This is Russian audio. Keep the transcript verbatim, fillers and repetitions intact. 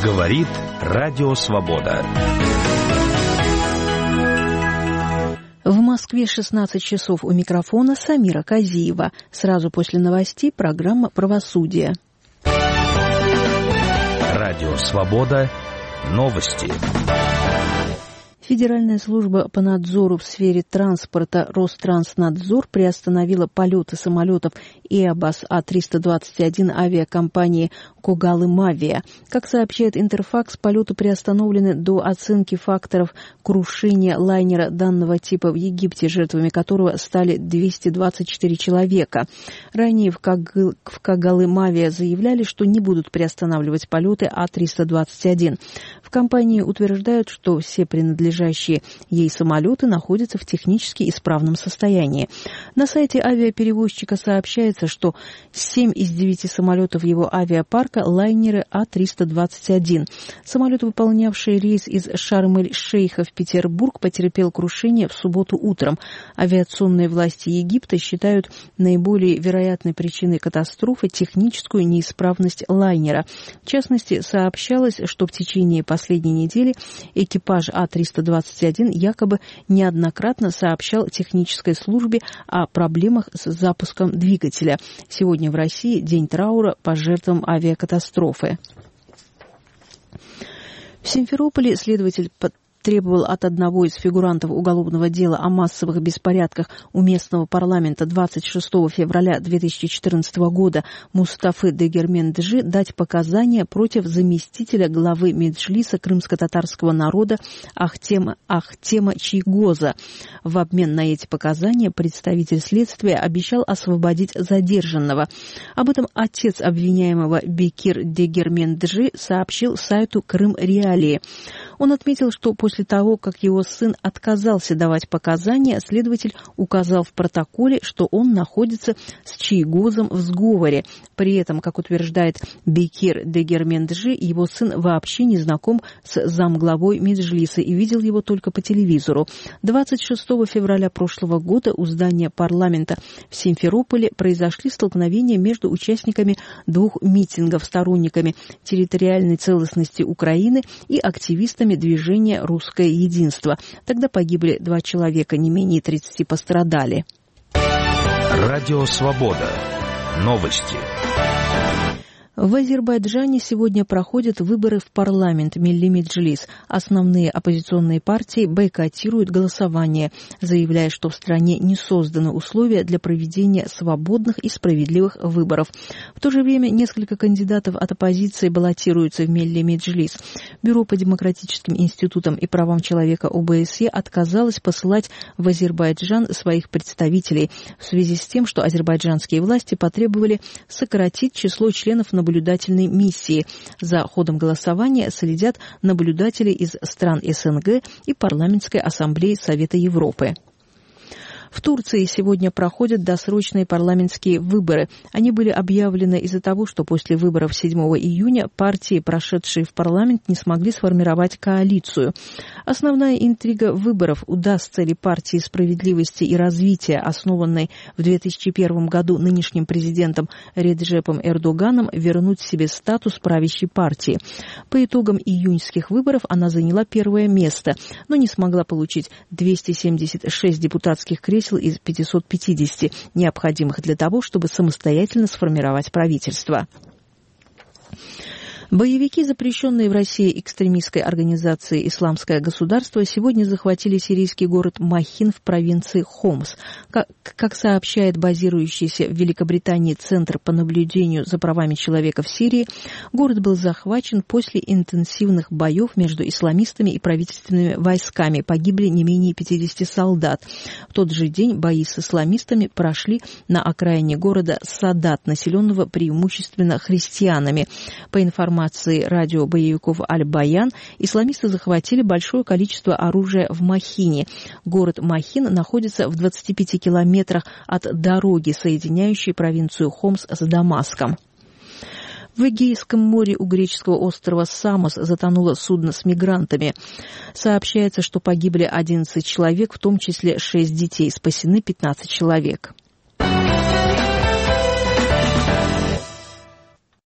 Говорит Радио Свобода. В Москве шестнадцать часов, у микрофона Самира Казиева. Сразу после новостей программа «Правосудие». Радио Свобода. Новости. Федеральная служба по надзору в сфере транспорта Ространснадзор приостановила полеты самолетов Airbus А триста двадцать один авиакомпании Когалым-Авиа. Как сообщает Интерфакс, полеты приостановлены до оценки факторов крушения лайнера данного типа в Египте, жертвами которого стали двести двадцать четыре человека. Ранее в, Ког... в Когалым-Авиа заявляли, что не будут приостанавливать полеты А триста двадцать один. В компании утверждают, что все принадлежащие ей самолеты находятся в технически исправном состоянии. На сайте авиаперевозчика сообщается, что семь из девяти самолетов его авиапарка – лайнеры А триста двадцать один. Самолет, выполнявший рейс из Шарм-эль-Шейха в Петербург, потерпел крушение в субботу утром. Авиационные власти Египта считают наиболее вероятной причиной катастрофы техническую неисправность лайнера. В частности, сообщалось, что в течение последней недели экипаж А триста двадцать один якобы неоднократно сообщал технической службе о проблемах с запуском двигателя. Сегодня в России день траура по жертвам авиакатастрофы. В Симферополе следователь требовал от одного из фигурантов уголовного дела о массовых беспорядках у местного парламента двадцать шестого февраля две тысячи четырнадцатого года Мустафы Дегерменджи дать показания против заместителя главы Меджлиса крымско-татарского народа Ахтема, Ахтема Чийгоза. В обмен на эти показания представитель следствия обещал освободить задержанного. Об этом отец обвиняемого Бекир Дегерменджи сообщил сайту Крым-Реалии. Он отметил, что после того, как его сын отказался давать показания, следователь указал в протоколе, что он находится с Чийгозом в сговоре. При этом, как утверждает Бекир Дегерменджи, его сын вообще не знаком с замглавой Меджлиса и видел его только по телевизору. двадцать шестого февраля прошлого года у здания парламента в Симферополе произошли столкновения между участниками двух митингов, сторонниками территориальной целостности Украины и активистами движения «Русское единство». Тогда погибли два человека, не менее тридцати пострадали. Радио Свобода. Новости. В Азербайджане сегодня проходят выборы в парламент Милли Меджлис. Основные оппозиционные партии бойкотируют голосование, заявляя, что в стране не созданы условия для проведения свободных и справедливых выборов. В то же время несколько кандидатов от оппозиции баллотируются в Милли Меджлис. Бюро по демократическим институтам и правам человека О Бэ Эс Е отказалось посылать в Азербайджан своих представителей в связи с тем, что азербайджанские власти потребовали сократить число членов на наблюдательной миссии. За ходом голосования следят наблюдатели из стран Эс Эн Гэ и Парламентской ассамблеи Совета Европы. В Турции сегодня проходят досрочные парламентские выборы. Они были объявлены из-за того, что после выборов седьмого июня партии, прошедшие в парламент, не смогли сформировать коалицию. Основная интрига выборов: удастся ли партии справедливости и развития, основанной в две тысячи первом году нынешним президентом Реджепом Эрдоганом, вернуть себе статус правящей партии. По итогам июньских выборов она заняла первое место, но не смогла получить двести семьдесят шесть депутатских кресел из пятисот пятидесяти, необходимых для того, чтобы самостоятельно сформировать правительство. Боевики, запрещенные в России экстремистской организацией «Исламское государство», сегодня захватили сирийский город Махин в провинции Хомс. Как, как сообщает базирующийся в Великобритании Центр по наблюдению за правами человека в Сирии, город был захвачен после интенсивных боев между исламистами и правительственными войсками. Погибли не менее пятидесяти солдат. В тот же день бои с исламистами прошли на окраине города Садат, населенного преимущественно христианами. По информации радио боевиков «Аль-Баян», исламисты захватили большое количество оружия в Махине. Город Махин находится в двадцати пяти километрах от дороги, соединяющей провинцию Хомс с Дамаском. В Эгейском море у греческого острова Самос затонуло судно с мигрантами. Сообщается, что погибли одиннадцать человек, в том числе шесть детей, спасены пятнадцать человек.